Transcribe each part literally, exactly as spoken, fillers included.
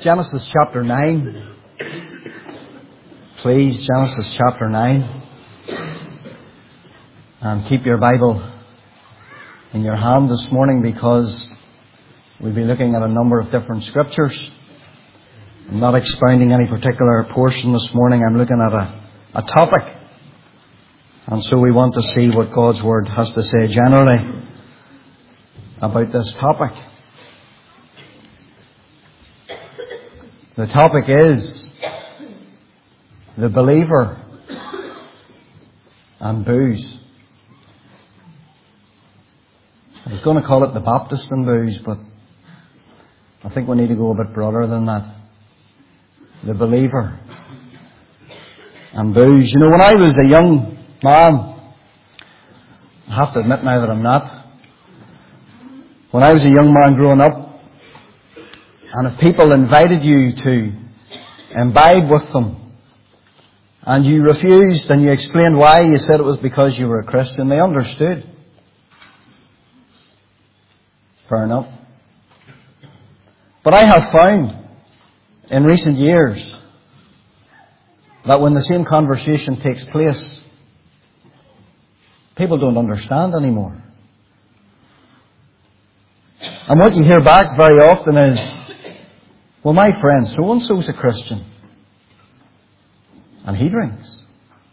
Genesis chapter nine. Please, Genesis chapter nine. And keep your Bible in your hand this morning, because we'll be looking at a number of different scriptures. I'm not expounding any particular portion this morning. I'm looking at a, a topic. And so we want to see what God's Word has to say generally about this topic. The topic is the believer and booze. I was going to call it the Baptist and booze, but I think we need to go a bit broader than that. The believer and booze. You know, when I was a young man, I have to admit now that I'm not. When I was a young man growing up, and if people invited you to imbibe with them, and you refused and you explained why, you said it was because you were a Christian, they understood. Fair enough. But I have found in recent years that when the same conversation takes place, people don't understand anymore. And what you hear back very often is, well, my friend so-and-so's a Christian, and he drinks,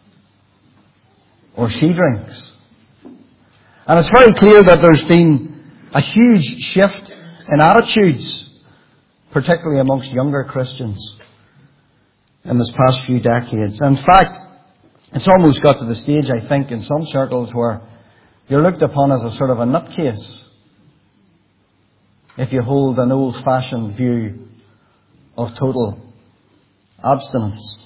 or she drinks. And it's very clear that there's been a huge shift in attitudes, particularly amongst younger Christians, in this past few decades. In fact, it's almost got to the stage, I think, in some circles where you're looked upon as a sort of a nutcase if you hold an old-fashioned view of total abstinence.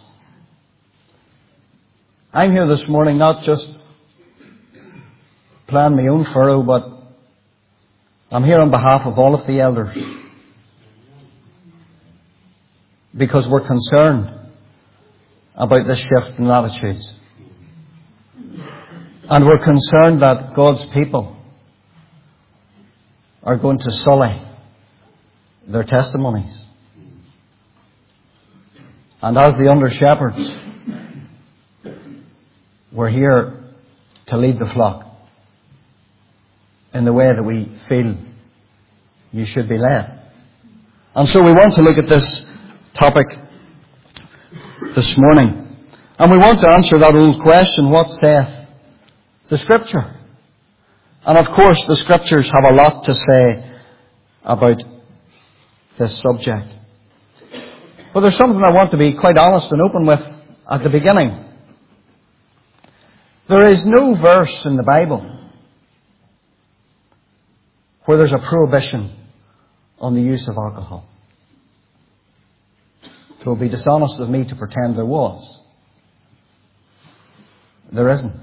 I'm here this morning not just playing my own furrow, but I'm here on behalf of all of the elders, because we're concerned about this shift in attitudes. And we're concerned that God's people are going to sully their testimonies. And as the under-shepherds, we're here to lead the flock in the way that we feel you should be led. And so we want to look at this topic this morning. And we want to answer that old question, what saith the Scripture? And of course the Scriptures have a lot to say about this subject. But there's something I want to be quite honest and open with at the beginning. There is no verse in the Bible where there's a prohibition on the use of alcohol. It would be dishonest of me to pretend there was. There isn't.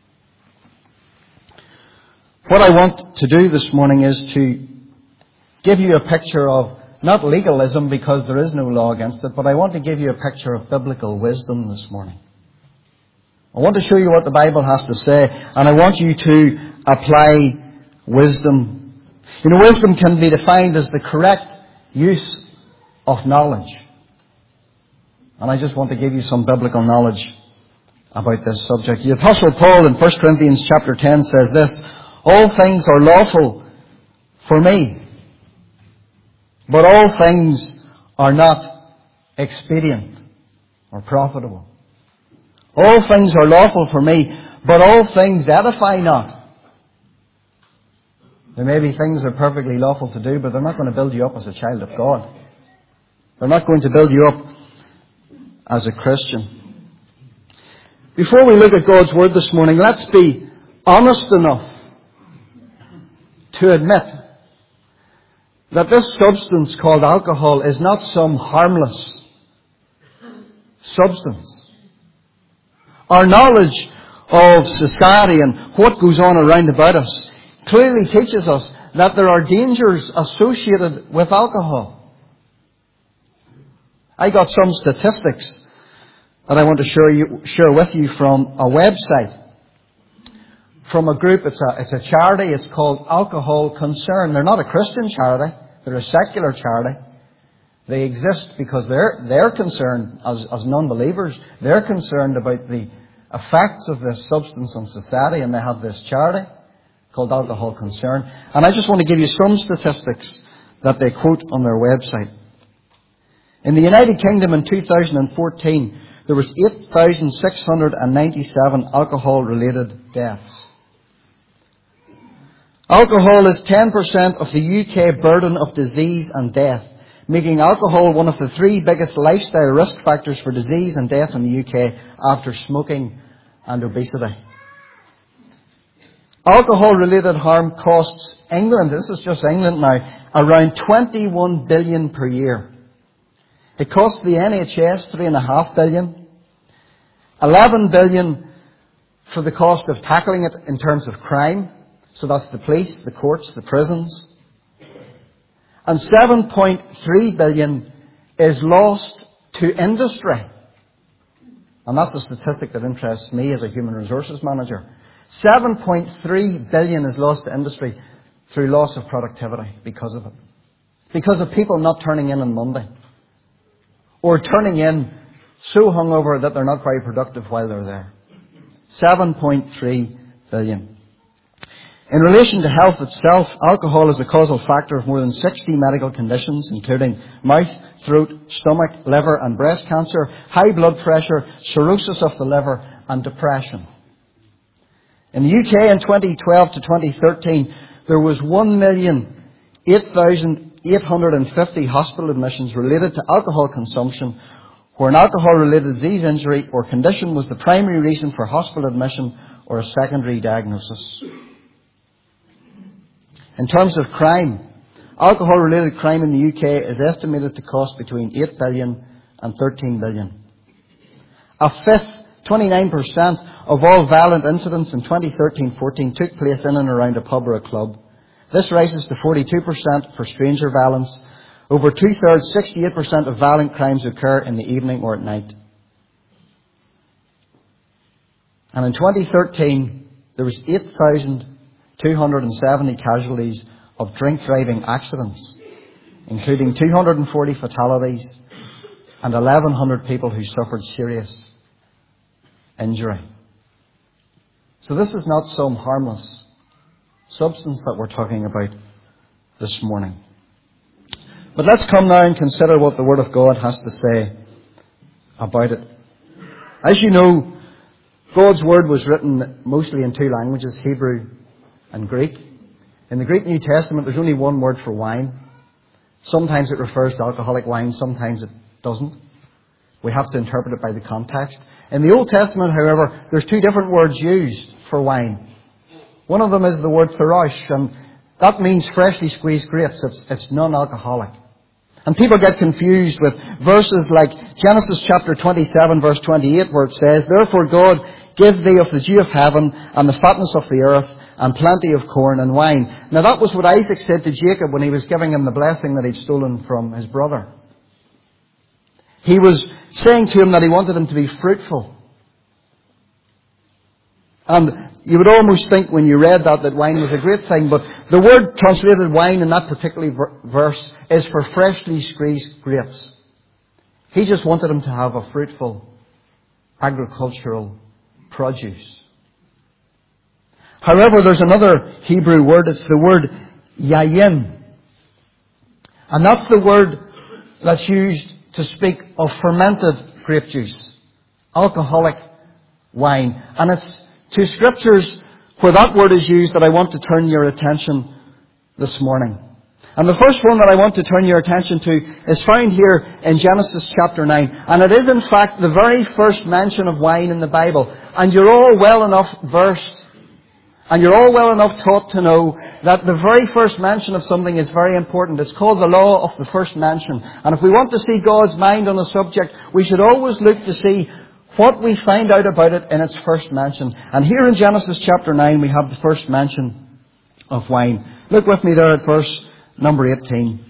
What I want to do this morning is to give you a picture of, not legalism because there is no law against it, but I want to give you a picture of biblical wisdom this morning. I want to show you what the Bible has to say, and I want you to apply wisdom. You know, wisdom can be defined as the correct use of knowledge. And I just want to give you some biblical knowledge about this subject. The Apostle Paul in First Corinthians chapter ten says this, all things are lawful for me, but all things are not expedient or profitable. All things are lawful for me, but all things edify not. There may be things that are perfectly lawful to do, but they're not going to build you up as a child of God. They're not going to build you up as a Christian. Before we look at God's Word this morning, let's be honest enough to admit that this substance called alcohol is not some harmless substance. Our knowledge of society and what goes on around about us clearly teaches us that there are dangers associated with alcohol. I got some statistics that I want to share, you, share with you from a website, from a group. It's a, it's a charity. It's called Alcohol Concern. They're not a Christian charity. They're a secular charity. They exist because they're, they're concerned, as, as non-believers, they're concerned about the effects of this substance on society, and they have this charity called Alcohol Concern. And I just want to give you some statistics that they quote on their website. In the United Kingdom in two thousand fourteen, there was eight thousand six hundred ninety-seven alcohol-related deaths. Alcohol is ten percent of the U K burden of disease and death, making alcohol one of the three biggest lifestyle risk factors for disease and death in the U K after smoking and obesity. Alcohol-related harm costs England, this is just England now, around twenty-one billion dollars per year. It costs the N H S three point five billion dollars, eleven billion dollars for the cost of tackling it in terms of crime, so that's the police, the courts, the prisons, and seven point three billion dollars is lost to industry. And that's a statistic that interests me as a human resources manager. seven point three billion dollars is lost to industry through loss of productivity because of it. Because of people not turning in on Monday. Or turning in so hungover that they're not very productive while they're there. seven point three billion dollars. In relation to health itself, alcohol is a causal factor of more than sixty medical conditions, including mouth, throat, stomach, liver and breast cancer, high blood pressure, cirrhosis of the liver and depression. In the U K in twenty twelve to twenty thirteen, there was one million eight thousand eight hundred fifty hospital admissions related to alcohol consumption, where an alcohol-related disease injury or condition was the primary reason for hospital admission or a secondary diagnosis. In terms of crime, alcohol-related crime in the U K is estimated to cost between eight billion dollars and thirteen billion dollars. A fifth, twenty-nine percent of all violent incidents in twenty thirteen fourteen took place in and around a pub or a club. This rises to forty-two percent for stranger violence. Over two-thirds, sixty-eight percent of violent crimes occur in the evening or at night. And in twenty thirteen, there was eight thousand two hundred seventy casualties of drink-driving accidents, including two hundred forty fatalities and eleven hundred people who suffered serious injury. So this is not some harmless substance that we're talking about this morning. But let's come now and consider what the Word of God has to say about it. As you know, God's Word was written mostly in two languages, Hebrew and Greek. In the Greek New Testament, there's only one word for wine. Sometimes it refers to alcoholic wine, sometimes it doesn't. We have to interpret it by the context. In the Old Testament, however, there's two different words used for wine. One of them is the word thorosh, and that means freshly squeezed grapes. It's, it's non-alcoholic. And people get confused with verses like Genesis chapter twenty-seven, verse twenty-eight, where it says, "Therefore God give thee of the dew of heaven, and the fatness of the earth, and plenty of corn and wine." Now that was what Isaac said to Jacob when he was giving him the blessing that he'd stolen from his brother. He was saying to him that he wanted him to be fruitful. And you would almost think when you read that that wine was a great thing, but the word translated wine in that particular verse is for freshly squeezed grapes. He just wanted him to have a fruitful agricultural produce. However, there's another Hebrew word, it's the word yayin. And that's the word that's used to speak of fermented grape juice, alcoholic wine. And it's to scriptures where that word is used that I want to turn your attention this morning. And the first one that I want to turn your attention to is found here in Genesis chapter nine. And it is in fact the very first mention of wine in the Bible. And you're all well enough versed, and you're all well enough taught to know that the very first mention of something is very important. It's called the law of the first mention. And if we want to see God's mind on a subject, we should always look to see what we find out about it in its first mention. And here in Genesis chapter nine we have the first mention of wine. Look with me there at verse number eighteen.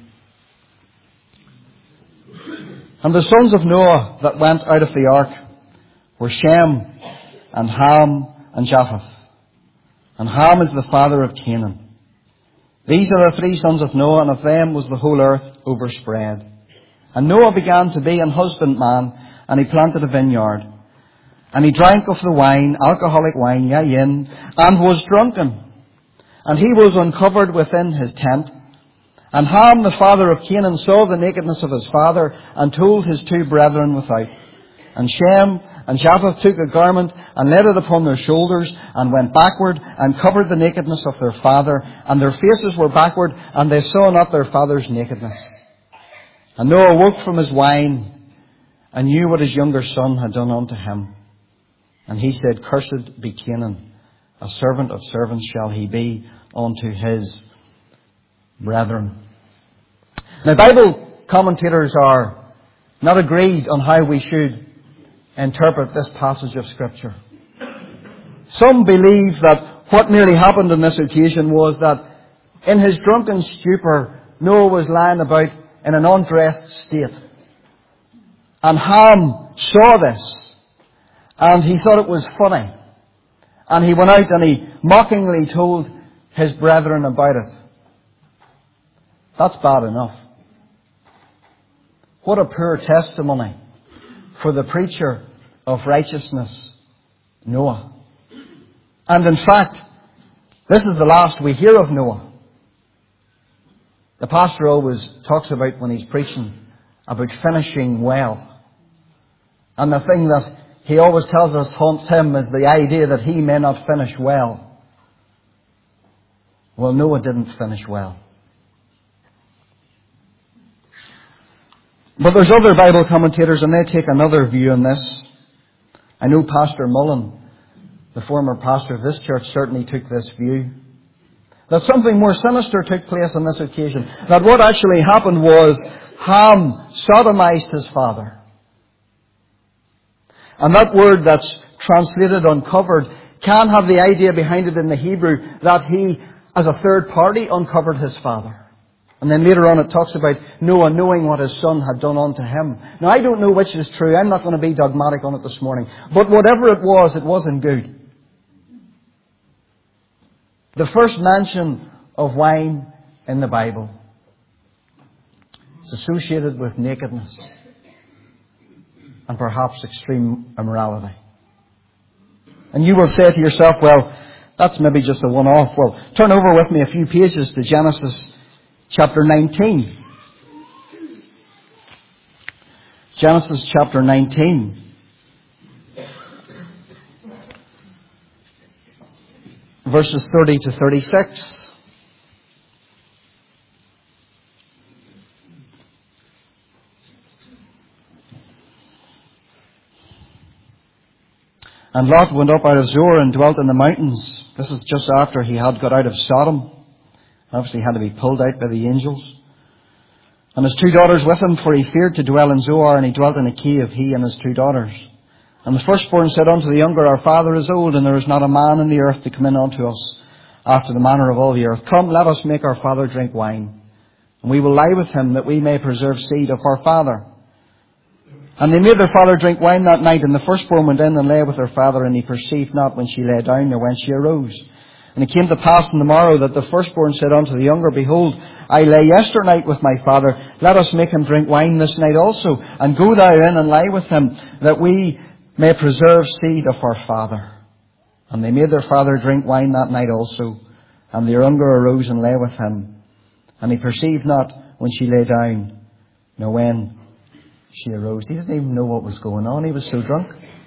"And the sons of Noah that went out of the ark were Shem and Ham and Japheth. And Ham is the father of Canaan. These are the three sons of Noah, and of them was the whole earth overspread. And Noah began to be an husbandman, and he planted a vineyard. And he drank of the wine, alcoholic wine, yea, yin, and was drunken. And he was uncovered within his tent. And Ham, the father of Canaan, saw the nakedness of his father, and told his two brethren without. And Shem and Japheth took a garment, and laid it upon their shoulders, and went backward, and covered the nakedness of their father. And their faces were backward, and they saw not their father's nakedness. And Noah woke from his wine, and knew what his younger son had done unto him. And he said, Cursed be Canaan, a servant of servants shall he be unto his brethren. Now, Bible commentators are not agreed on how we should interpret this passage of Scripture. Some believe that what nearly happened on this occasion was that in his drunken stupor, Noah was lying about in an undressed state. And Ham saw this, and he thought it was funny. And he went out and he mockingly told his brethren about it. That's bad enough. What a poor testimony for the preacher of righteousness, Noah. And in fact, this is the last we hear of Noah. The pastor always talks about, when he's preaching, about finishing well. And the thing that he always tells us haunts him is the idea that he may not finish well. Well, Noah didn't finish well. But there's other Bible commentators, and they take another view on this. I know Pastor Mullen, the former pastor of this church, certainly took this view. That something more sinister took place on this occasion. That what actually happened was Ham sodomized his father. And that word that's translated uncovered can have the idea behind it in the Hebrew that he, as a third party, uncovered his father. And then later on it talks about Noah knowing what his son had done unto him. Now, I don't know which is true. I'm not going to be dogmatic on it this morning. But whatever it was, it wasn't good. The first mention of wine in the Bible is associated with nakedness and perhaps extreme immorality. And you will say to yourself, well, that's maybe just a one-off. Well, turn over with me a few pages to Genesis chapter nineteen. Genesis chapter nineteen. Verses thirty to thirty-six. And Lot went up out of Zoar and dwelt in the mountains. This is just after he had got out of Sodom. Obviously he had to be pulled out by the angels. And his two daughters with him, for he feared to dwell in Zoar, and he dwelt in a cave, he and his two daughters. And the firstborn said unto the younger, Our father is old, and there is not a man in the earth to come in unto us after the manner of all the earth. Come, let us make our father drink wine, and we will lie with him, that we may preserve seed of our father. And they made their father drink wine that night, and the firstborn went in and lay with her father, and he perceived not when she lay down, nor when she arose. And it came to pass on the morrow that the firstborn said unto the younger, Behold, I lay yesternight with my father. Let us make him drink wine this night also, and go thou in and lie with him, that we may preserve seed of our father. And they made their father drink wine that night also. And the younger arose and lay with him. And he perceived not when she lay down, nor when she arose. He didn't even know what was going on. He was so drunk.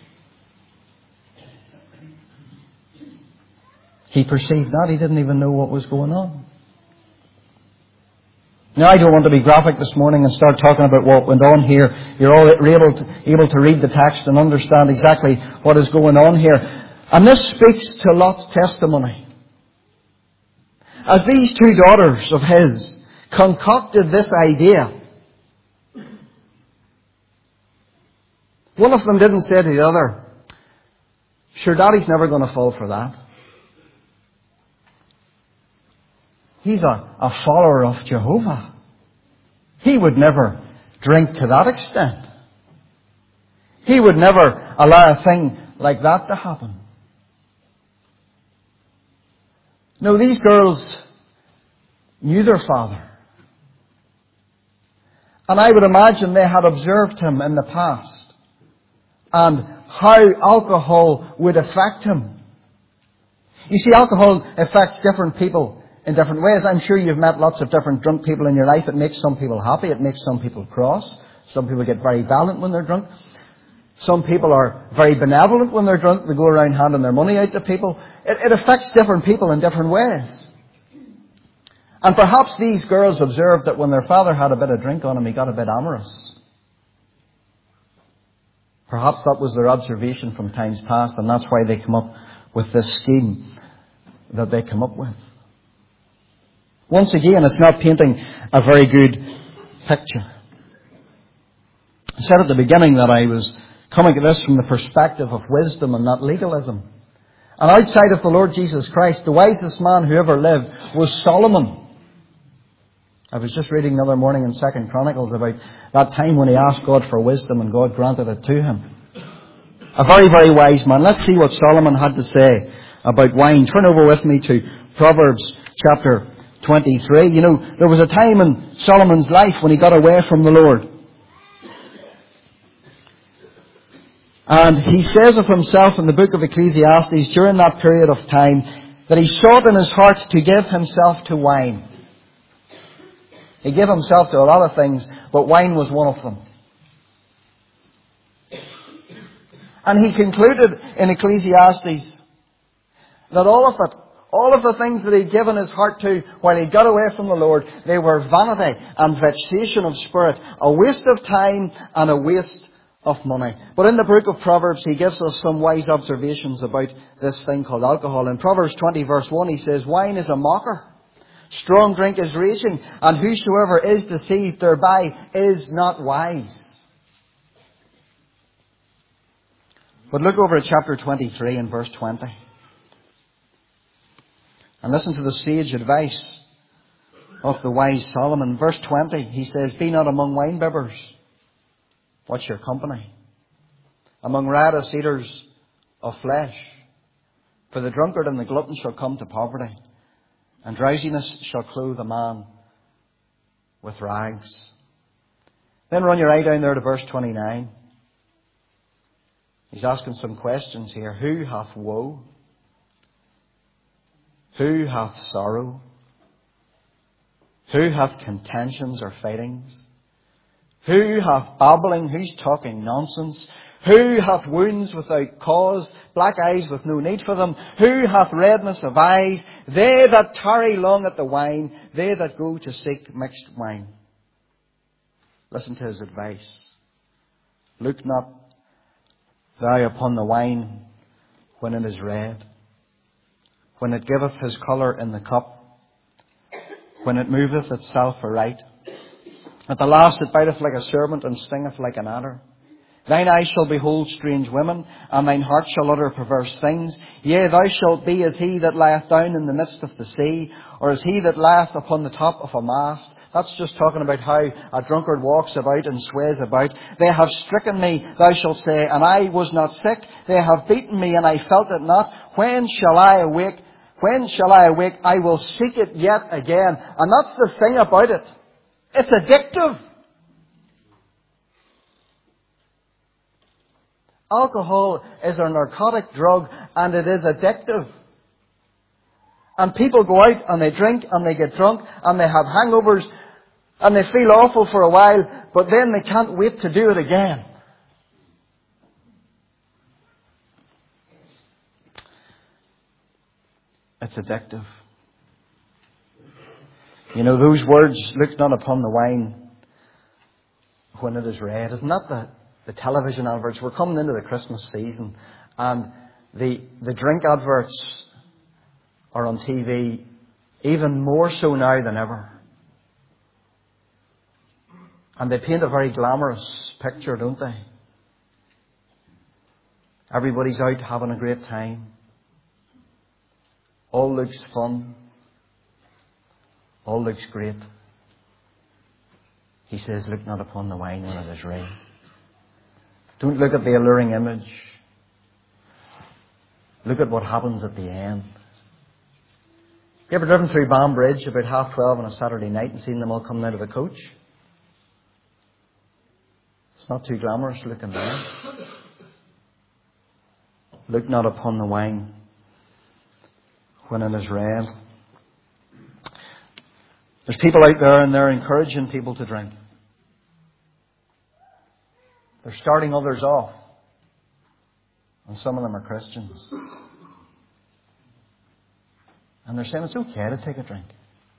He perceived not. He didn't even know what was going on. Now, I don't want to be graphic this morning and start talking about what went on here. You're all able to, able to read the text and understand exactly what is going on here. And this speaks to Lot's testimony. As these two daughters of his concocted this idea, one of them didn't say to the other, Sure, Daddy's never going to fall for that. He's a, a follower of Jehovah. He would never drink to that extent. He would never allow a thing like that to happen. No, these girls knew their father. And I would imagine they had observed him in the past and how alcohol would affect him. You see, alcohol affects different people in different ways. I'm sure you've met lots of different drunk people in your life. It makes some people happy. It makes some people cross. Some people get very violent when they're drunk. Some people are very benevolent when they're drunk. They go around handing their money out to people. It, it affects different people in different ways. And perhaps these girls observed that when their father had a bit of drink on him, he got a bit amorous. Perhaps that was their observation from times past, and that's why they come up with this scheme that they come up with. Once again, it's not painting a very good picture. I said at the beginning that I was coming at this from the perspective of wisdom and not legalism. And outside of the Lord Jesus Christ, the wisest man who ever lived was Solomon. I was just reading the other morning in Second Chronicles about that time when he asked God for wisdom and God granted it to him. A very, very wise man. Let's see what Solomon had to say about wine. Turn over with me to Proverbs chapter twenty-three. You know, there was a time in Solomon's life when he got away from the Lord. And he says of himself in the book of Ecclesiastes during that period of time that he sought in his heart to give himself to wine. He gave himself to a lot of things, but wine was one of them. And he concluded in Ecclesiastes that all of it, all of the things that he'd given his heart to while he got away from the Lord, they were vanity and vexation of spirit, a waste of time and a waste of money. But in the book of Proverbs, he gives us some wise observations about this thing called alcohol. In Proverbs twenty verse one, he says, wine is a mocker. Strong drink is raging, and whosoever is deceived thereby is not wise. But look over at chapter twenty-three and verse twenty. And listen to the sage advice of the wise Solomon. Verse twenty, he says, be not among winebibbers. What's your company? Among riotous eaters of flesh. For the drunkard and the glutton shall come to poverty, and drowsiness shall clothe a man with rags. Then run your eye down there to verse twenty-nine. He's asking some questions here. Who hath woe? Who hath sorrow? Who hath contentions or fightings? Who hath babbling? Who's talking nonsense? Who hath wounds without cause? Black eyes with no need for them? Who hath redness of eyes? They that tarry long at the wine, they that go to seek mixed wine. Listen to his advice. Look not thou upon the wine when it is red, when it giveth his colour in the cup, when it moveth itself aright. At the last it biteth like a serpent and stingeth like an adder. Thine eyes shall behold strange women, and thine heart shall utter perverse things. Yea, thou shalt be as he that lieth down in the midst of the sea, or as he that lieth upon the top of a mast. That's just talking about how a drunkard walks about and sways about. They have stricken me, thou shalt say, and I was not sick. They have beaten me, and I felt it not. When shall I awake? When shall I awake? I will seek it yet again. And that's the thing about it. It's addictive. Alcohol is a narcotic drug, and it is addictive. And people go out and they drink and they get drunk and they have hangovers and they feel awful for a while, but then they can't wait to do it again. It's addictive. You know, those words, look not upon the wine when it is red. Isn't that the, the television adverts? We're coming into the Christmas season, and the, the drink adverts are on T V even more so now than ever. And they paint a very glamorous picture, don't they? Everybody's out having a great time. All looks fun. All looks great. He says, look not upon the wine when it is red. Don't look at the alluring image. Look at what happens at the end. You ever driven through Banbridge about half twelve on a Saturday night and seen them all coming out of a coach? It's not too glamorous looking there. Look not upon the wine when it is red. There's people out there and they're encouraging people to drink. They're starting others off. And some of them are Christians. And they're saying it's okay to take a drink.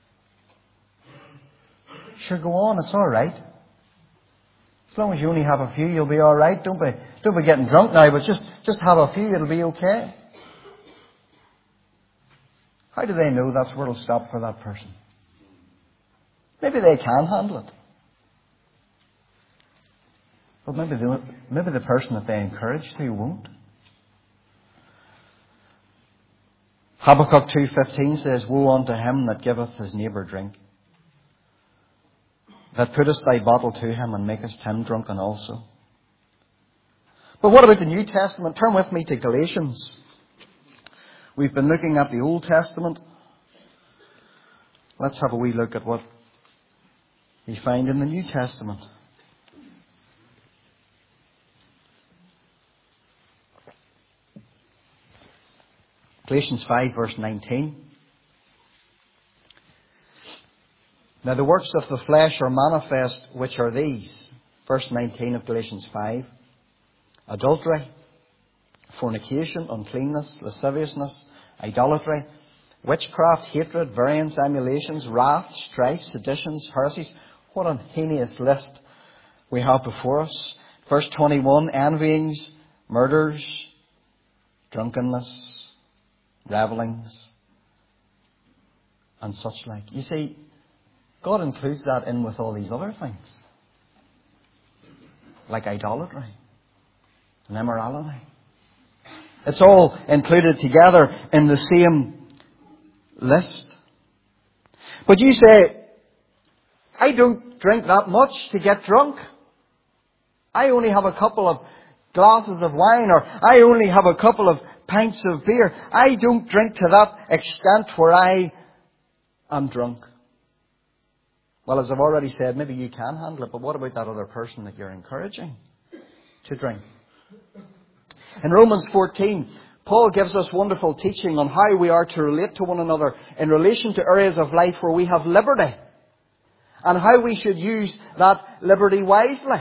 Sure, go on, it's all right. As long as you only have a few, you'll be all right. Don't be, don't be getting drunk now, but just, just have a few, it'll be okay. How do they know that's where it'll stop for that person? Maybe they can handle it. But maybe the, maybe the person that they encourage to won't. Habakkuk two fifteen says, Woe unto him that giveth his neighbour drink, that puttest thy bottle to him and makest him drunken also. But what about the New Testament? Turn with me to Galatians. We've been looking at the Old Testament. Let's have a wee look at what we find in the New Testament. Galatians five verse nineteen. Now the works of the flesh are manifest, which are these. Verse nineteen of Galatians five. Adultery, fornication, uncleanness, lasciviousness, idolatry, witchcraft, hatred, variance, emulations, wrath, strife, seditions, heresies. What a heinous list we have before us. Verse twenty-one, envyings, murders, drunkenness, revellings, and such like. You see, God includes that in with all these other things. Like idolatry and immorality. It's all included together in the same list. But you say, I don't drink that much to get drunk. I only have a couple of glasses of wine, or I only have a couple of pints of beer. I don't drink to that extent where I am drunk. Well, as I've already said, maybe you can handle it, but what about that other person that you're encouraging to drink? In Romans fourteen, Paul gives us wonderful teaching on how we are to relate to one another in relation to areas of life where we have liberty, and how we should use that liberty wisely.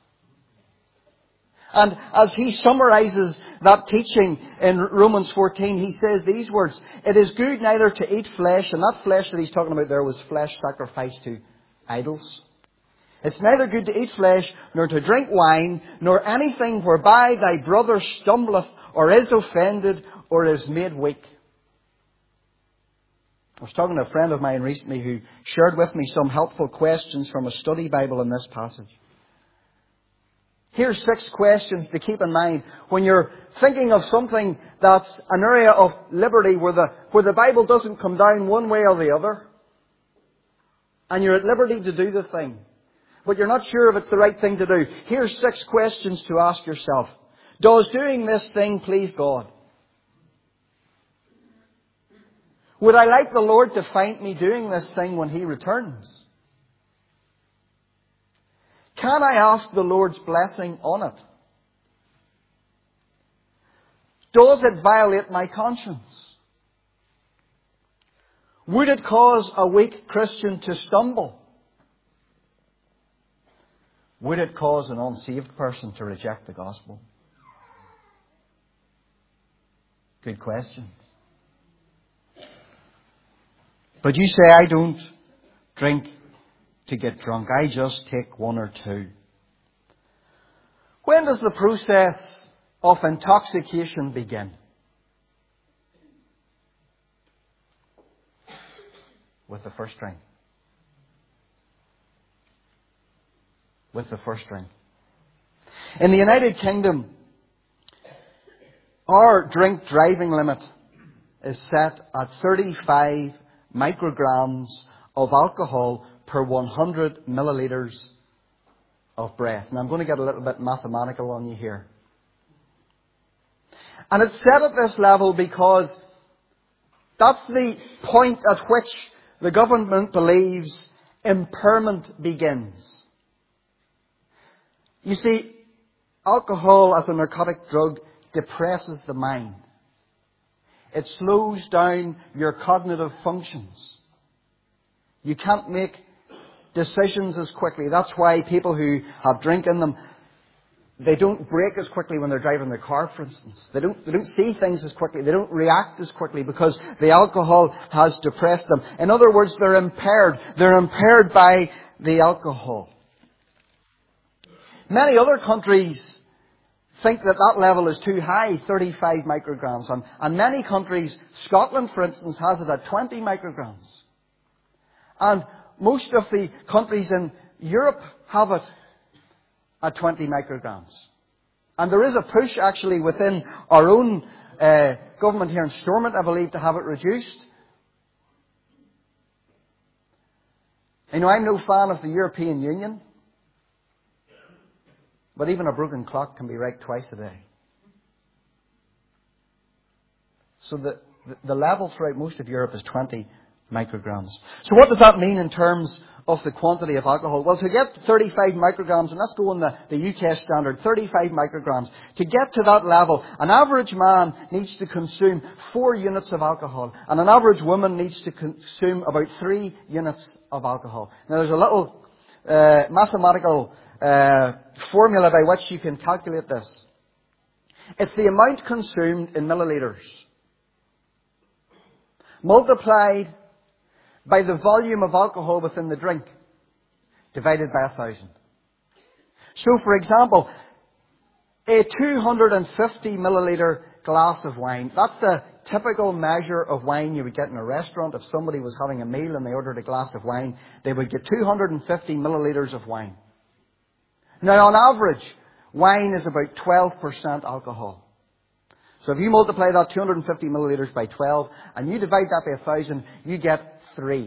And as he summarizes that teaching in Romans fourteen, he says these words, It is good neither to eat flesh, and that flesh that he's talking about there was flesh sacrificed to idols. It's neither good to eat flesh, nor to drink wine, nor anything whereby thy brother stumbleth, or is offended, or is made weak. I was talking to a friend of mine recently who shared with me some helpful questions from a study Bible in this passage. Here's six questions to keep in mind when you're thinking of something that's an area of liberty where the, where the Bible doesn't come down one way or the other. And you're at liberty to do the thing, but you're not sure if it's the right thing to do. Here's six questions to ask yourself. Does doing this thing please God? Would I like the Lord to find me doing this thing when He returns? Can I ask the Lord's blessing on it? Does it violate my conscience? Would it cause a weak Christian to stumble? Would it cause an unsaved person to reject the gospel? Good questions. But you say, I don't drink to get drunk. I just take one or two. When does the process of intoxication begin? With the first drink. With the first drink. In the United Kingdom, our drink driving limit is set at thirty-five micrograms of alcohol per one hundred millilitres of breath. And I'm going to get a little bit mathematical on you here. And it's set at this level because that's the point at which the government believes impairment begins. You see, alcohol as a narcotic drug depresses the mind. It slows down your cognitive functions. You can't make decisions as quickly. That's why people who have drink in them, they don't brake as quickly when they're driving their car, for instance. They don't, they don't see things as quickly. They don't react as quickly because the alcohol has depressed them. In other words, they're impaired. They're impaired by the alcohol. Many other countries think that that level is too high, thirty-five micrograms. And, and many countries, Scotland, for instance, has it at twenty micrograms. And most of the countries in Europe have it at twenty micrograms. And there is a push actually within our own uh, government here in Stormont, I believe, to have it reduced. You know, I'm no fan of the European Union. But even a broken clock can be right twice a day. So the, the, the level throughout most of Europe is twenty micrograms. So what does that mean in terms of the quantity of alcohol? Well, to get thirty-five micrograms, and let's go on the, the U K standard, thirty-five micrograms. To get to that level, an average man needs to consume four units of alcohol. And an average woman needs to consume about three units of alcohol. Now there's a little uh, mathematical uh, formula by which you can calculate this. It's the amount consumed in milliliters multiplied by the volume of alcohol within the drink, divided by a thousand. So, for example, a two hundred fifty milliliter glass of wine, that's the typical measure of wine you would get in a restaurant. If somebody was having a meal and they ordered a glass of wine, they would get two hundred fifty milliliters of wine. Now, on average, wine is about twelve percent alcohol. So if you multiply that two hundred fifty milliliters by twelve, and you divide that by a thousand, you get three.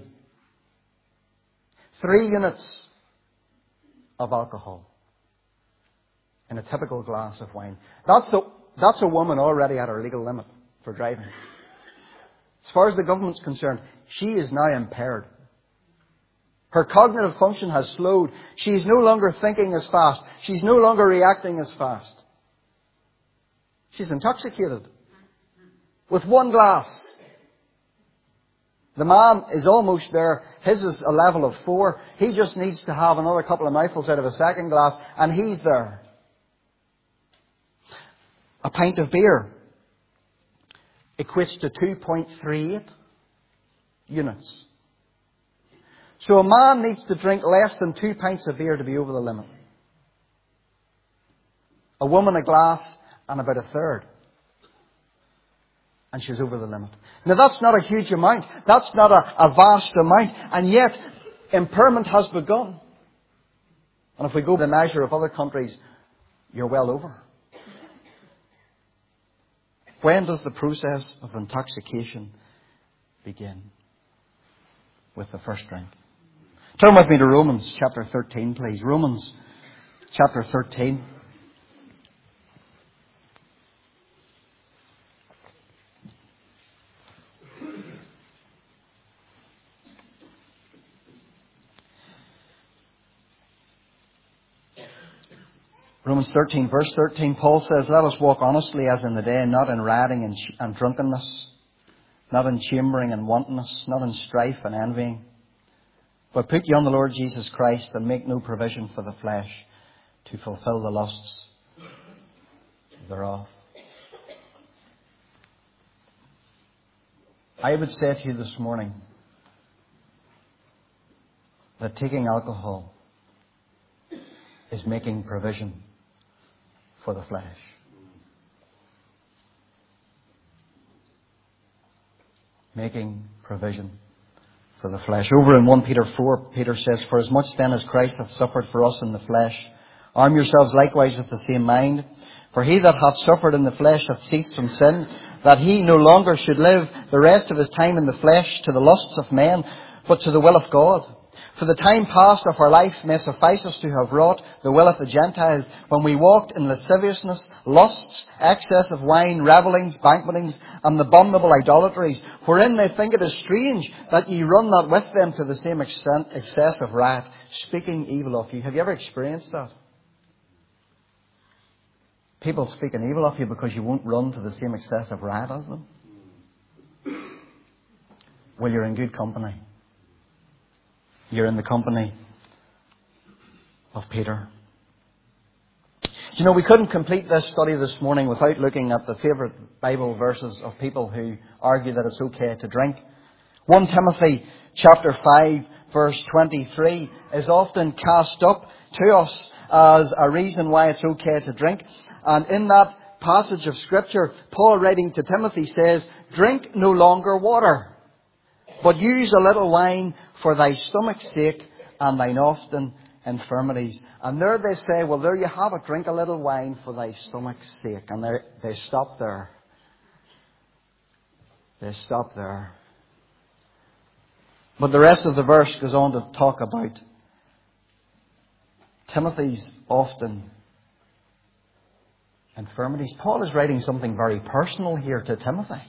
Three units of alcohol in a typical glass of wine. That's a, that's a woman already at her legal limit for driving. As far as the government's concerned, she is now impaired. Her cognitive function has slowed. She is no longer thinking as fast. She's no longer reacting as fast. She's intoxicated with one glass. The man is almost there. His is a level of four. He just needs to have another couple of mouthfuls out of a second glass, and he's there. A pint of beer equates to two point three eight units. So a man needs to drink less than two pints of beer to be over the limit. A woman a glass and about a third. And she's over the limit. Now that's not a huge amount. That's not a, a vast amount. And yet, impairment has begun. And if we go by the measure of other countries, you're well over. When does the process of intoxication begin? With the first drink. Turn with me to Romans chapter thirteen, please. Romans chapter thirteen. Romans thirteen, verse thirteen, Paul says, "Let us walk honestly as in the day, not in rioting and, ch- and drunkenness, not in chambering and wantonness, not in strife and envying. But put ye on the Lord Jesus Christ, and make no provision for the flesh to fulfill the lusts thereof." I would say to you this morning that taking alcohol is making provision for the flesh. Making provision for the flesh. Over in First Peter four, Peter says, "For as much then as Christ hath suffered for us in the flesh, arm yourselves likewise with the same mind. For he that hath suffered in the flesh hath ceased from sin, that he no longer should live the rest of his time in the flesh to the lusts of men, but to the will of God. For the time past of our life may suffice us to have wrought the will of the Gentiles, when we walked in lasciviousness, lusts, excess of wine, revellings, banquetings, and abominable idolatries, wherein they think it is strange that ye run not with them to the same extent excess of wrath, speaking evil of you." Have you ever experienced that? People speaking evil of you because you won't run to the same excessive riot as them. Well, you're in good company. You're in the company of Peter. You know, we couldn't complete this study this morning without looking at the favourite Bible verses of people who argue that it's okay to drink. First Timothy chapter five verse twenty-three is often cast up to us as a reason why it's okay to drink. And in that passage of Scripture, Paul writing to Timothy says, "Drink no longer water, but use a little wine for thy stomach's sake and thine often infirmities." And there they say, well, there you have it. Drink a little wine for thy stomach's sake. And they stop there. They stop there. But the rest of the verse goes on to talk about Timothy's often infirmities. Paul is writing something very personal here to Timothy.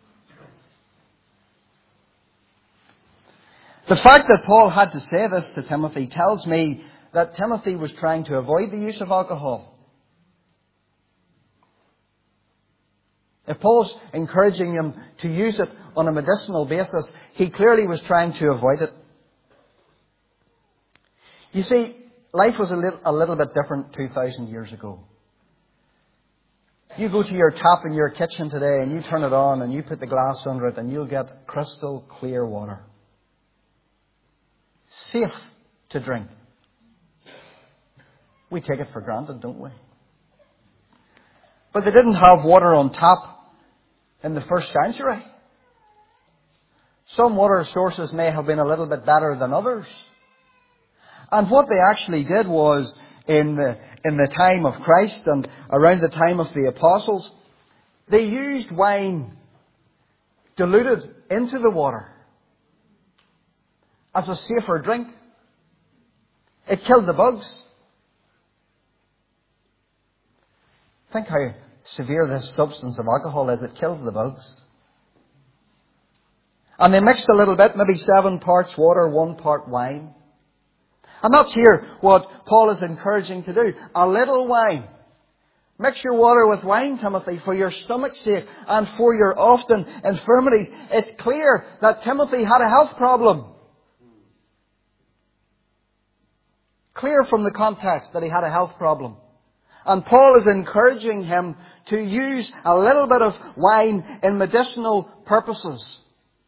The fact that Paul had to say this to Timothy tells me that Timothy was trying to avoid the use of alcohol. If Paul's encouraging him to use it on a medicinal basis, he clearly was trying to avoid it. You see, life was a little, a little bit different two thousand years ago. You go to your tap in your kitchen today and you turn it on and you put the glass under it and you'll get crystal clear water. Safe to drink. We take it for granted, don't we? But they didn't have water on tap in the first century. Some water sources may have been a little bit better than others. And what they actually did was, in the, in the time of Christ and around the time of the apostles, they used wine diluted into the water as a safer drink. It killed the bugs. Think how severe this substance of alcohol is. It kills the bugs. And they mixed a little bit, maybe seven parts water, one part wine. And that's here what Paul is encouraging to do. A little wine. Mix your water with wine, Timothy, for your stomach's sake and for your often infirmities. It's clear that Timothy had a health problem. Clear from the context that he had a health problem. And Paul is encouraging him to use a little bit of wine in medicinal purposes.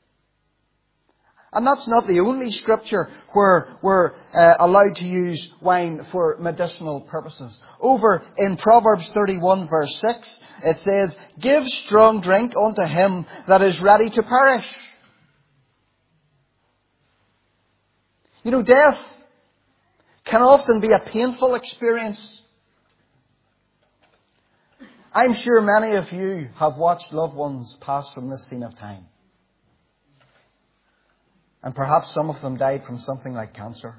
And that's not the only scripture where we're uh, allowed to use wine for medicinal purposes. Over in Proverbs thirty-one verse six, it says, "Give strong drink unto him that is ready to perish." You know, death can often be a painful experience. I'm sure many of you have watched loved ones pass from this scene of time. And perhaps some of them died from something like cancer.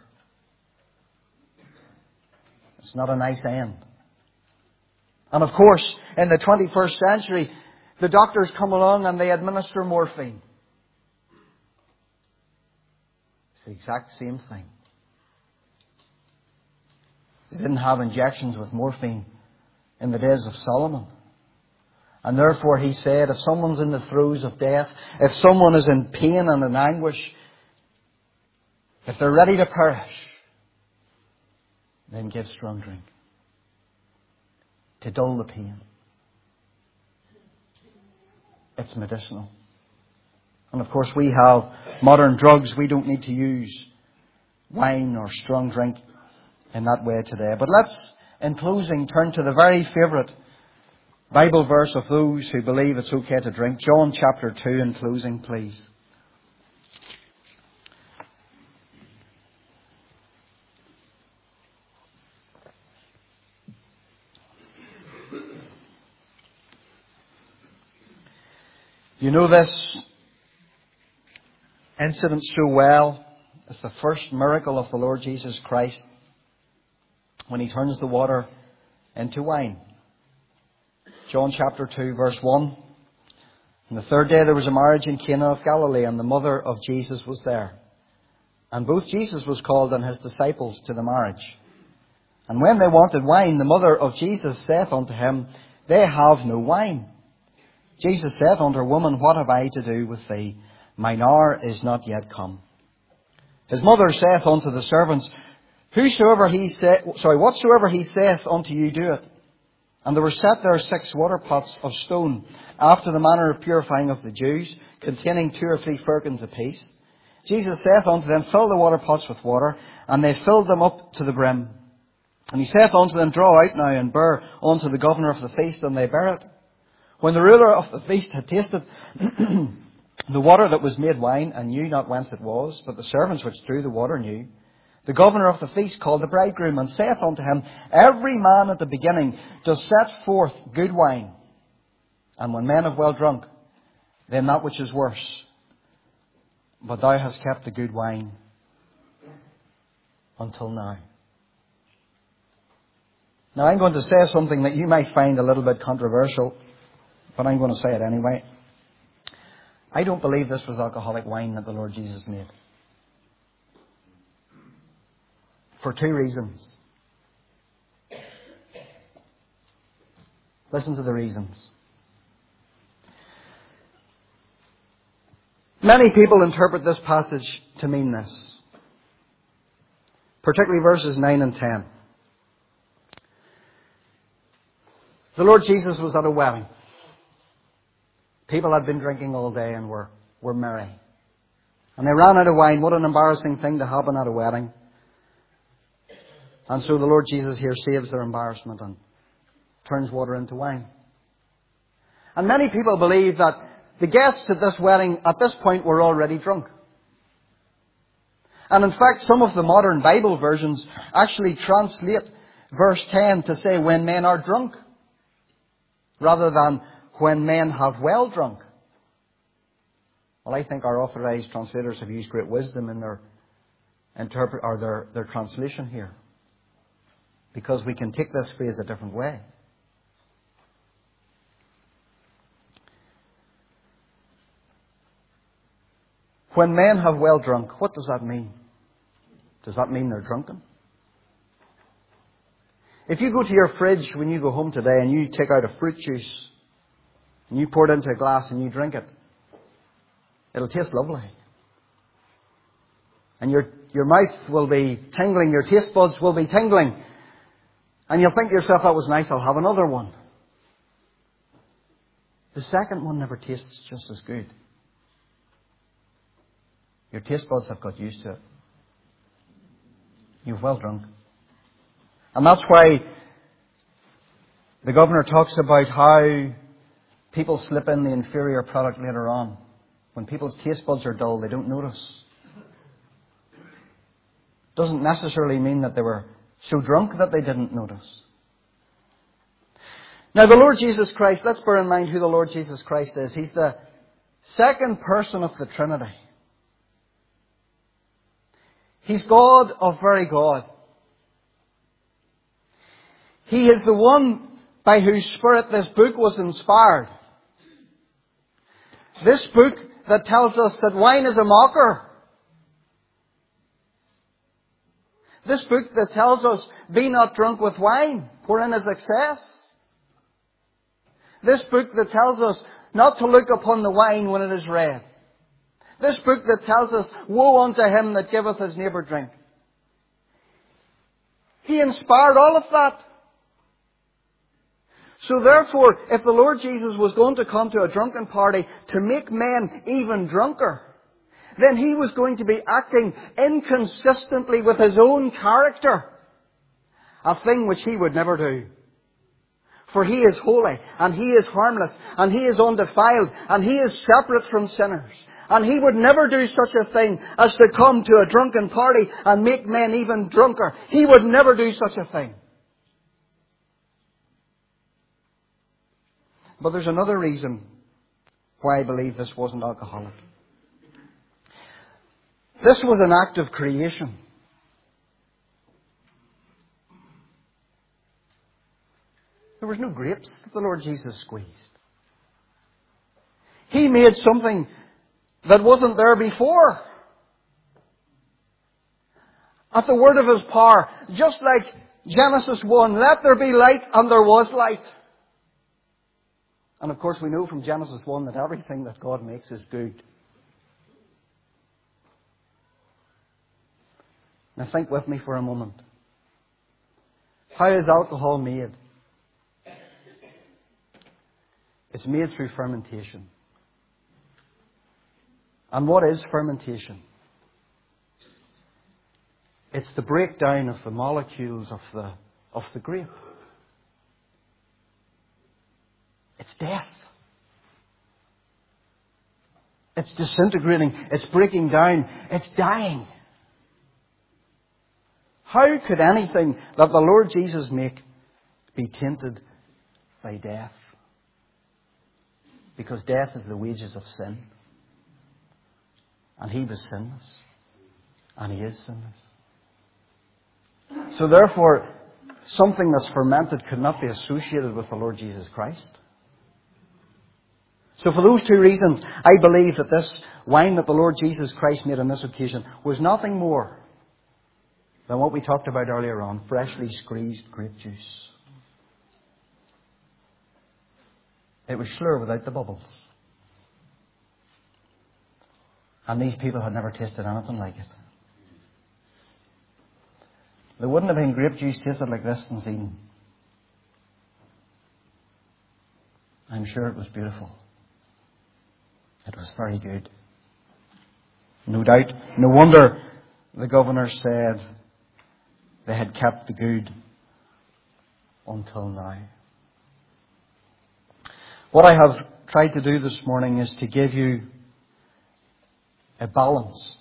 It's not a nice end. And of course, in the twenty-first century, the doctors come along and they administer morphine. It's the exact same thing. They didn't have injections with morphine in the days of Solomon. And therefore he said, if someone's in the throes of death, if someone is in pain and in anguish, if they're ready to perish, then give strong drink to dull the pain. It's medicinal. And of course we have modern drugs. We don't need to use wine or strong drink in that way today. But let's, in closing, turn to the very favourite Bible verse of those who believe it's okay to drink. John chapter two in closing, please. You know this incident so well. It's the first miracle of the Lord Jesus Christ when he turns the water into wine. John chapter two verse one. On the third day there was a marriage in Cana of Galilee, and the mother of Jesus was there. And both Jesus was called and his disciples to the marriage. And when they wanted wine, the mother of Jesus saith unto him, They have no wine. Jesus saith unto her, Woman, what have I to do with thee? Mine hour is not yet come. His mother saith unto the servants, Whosoever he say, sorry, whatsoever he saith unto you, do it. And there were set there six water pots of stone, after the manner of purifying of the Jews, containing two or three firkins apiece. Jesus saith unto them, Fill the water pots with water, and they filled them up to the brim. And he saith unto them, Draw out now and bear unto the governor of the feast, and they bare it. When the ruler of the feast had tasted the water that was made wine, and knew not whence it was, but the servants which drew the water knew, the governor of the feast called the bridegroom, and saith unto him, Every man at the beginning does set forth good wine, and when men have well drunk, then that which is worse. But thou hast kept the good wine until now. Now I'm going to say something that you might find a little bit controversial, but I'm going to say it anyway. I don't believe this was alcoholic wine that the Lord Jesus made. For two reasons. Listen to the reasons. Many people interpret this passage to mean this. Particularly verses nine and ten. The Lord Jesus was at a wedding. People had been drinking all day and were, were merry. And they ran out of wine. What an embarrassing thing to happen at a wedding. And so the Lord Jesus here saves their embarrassment and turns water into wine. And many people believe that the guests at this wedding at this point were already drunk. And in fact, some of the modern Bible versions actually translate verse ten to say when men are drunk, rather than when men have well drunk. Well, I think our authorized translators have used great wisdom in their interpret or their, their translation here. Because we can take this phrase a different way. When men have well drunk, what does that mean? Does that mean they're drunken? If you go to your fridge when you go home today and you take out a fruit juice and you pour it into a glass and you drink it, it'll taste lovely. And your, your mouth will be tingling, your taste buds will be tingling. And you'll think to yourself, that was nice, I'll have another one. The second one never tastes just as good. Your taste buds have got used to it. You've well drunk. And that's why the governor talks about how people slip in the inferior product later on. When people's taste buds are dull, they don't notice. Doesn't necessarily mean that they were so drunk that they didn't notice. Now the Lord Jesus Christ, let's bear in mind who the Lord Jesus Christ is. He's the second person of the Trinity. He's God of very God. He is the one by whose Spirit this book was inspired. This book that tells us that wine is a mocker. This book that tells us, be not drunk with wine, wherein is excess. This book that tells us not to look upon the wine when it is red. This book that tells us, woe unto him that giveth his neighbour drink. He inspired all of that. So therefore, if the Lord Jesus was going to come to a drunken party to make men even drunker, then he was going to be acting inconsistently with his own character. A thing which he would never do. For he is holy, and he is harmless, and he is undefiled, and he is separate from sinners. And he would never do such a thing as to come to a drunken party and make men even drunker. He would never do such a thing. But there's another reason why I believe this wasn't alcoholic. This was an act of creation. There was no grapes that the Lord Jesus squeezed. He made something that wasn't there before. At the word of his power, just like Genesis one, let there be light, and there was light. And of course we know from Genesis one that everything that God makes is good. Now think with me for a moment. How is alcohol made? It's made through fermentation. And what is fermentation? It's the breakdown of the molecules of the, of the grape. It's death. It's disintegrating. It's breaking down. It's dying. How could anything that the Lord Jesus make be tainted by death? Because death is the wages of sin. And He was sinless. And He is sinless. So therefore, something that's fermented could not be associated with the Lord Jesus Christ. So for those two reasons, I believe that this wine that the Lord Jesus Christ made on this occasion was nothing more than what we talked about earlier on, freshly squeezed grape juice. It was Schlur without the bubbles. And these people had never tasted anything like it. There wouldn't have been grape juice tasted like this in Eden. I'm sure it was beautiful. It was very good. No doubt. No wonder the governor said they had kept the good until now. What I have tried to do this morning is to give you a balanced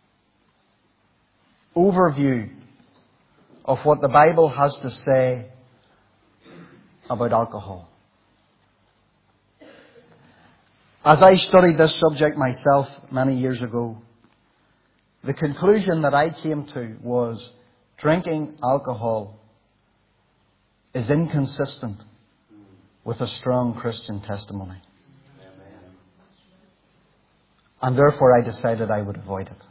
overview of what the Bible has to say about alcohol. As I studied this subject myself many years ago, the conclusion that I came to was drinking alcohol is inconsistent with a strong Christian testimony. And therefore I decided I would avoid it.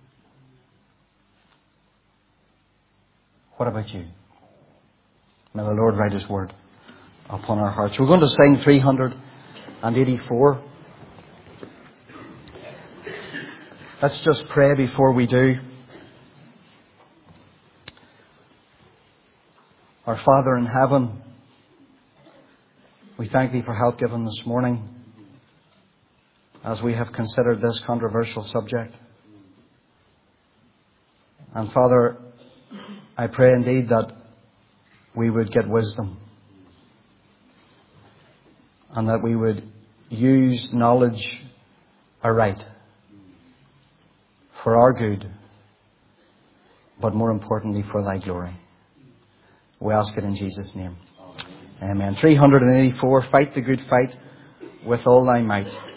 What about you? May the Lord write His word upon our hearts. We're going to sing three hundred eighty-four. Let's just pray before we do. Our Father in heaven, we thank Thee for help given this morning as we have considered this controversial subject. And Father, I pray indeed that we would get wisdom and that we would use knowledge aright for our good, but more importantly for Thy glory. We ask it in Jesus' name. Amen. three hundred eighty-four. Fight the good fight with all thy might.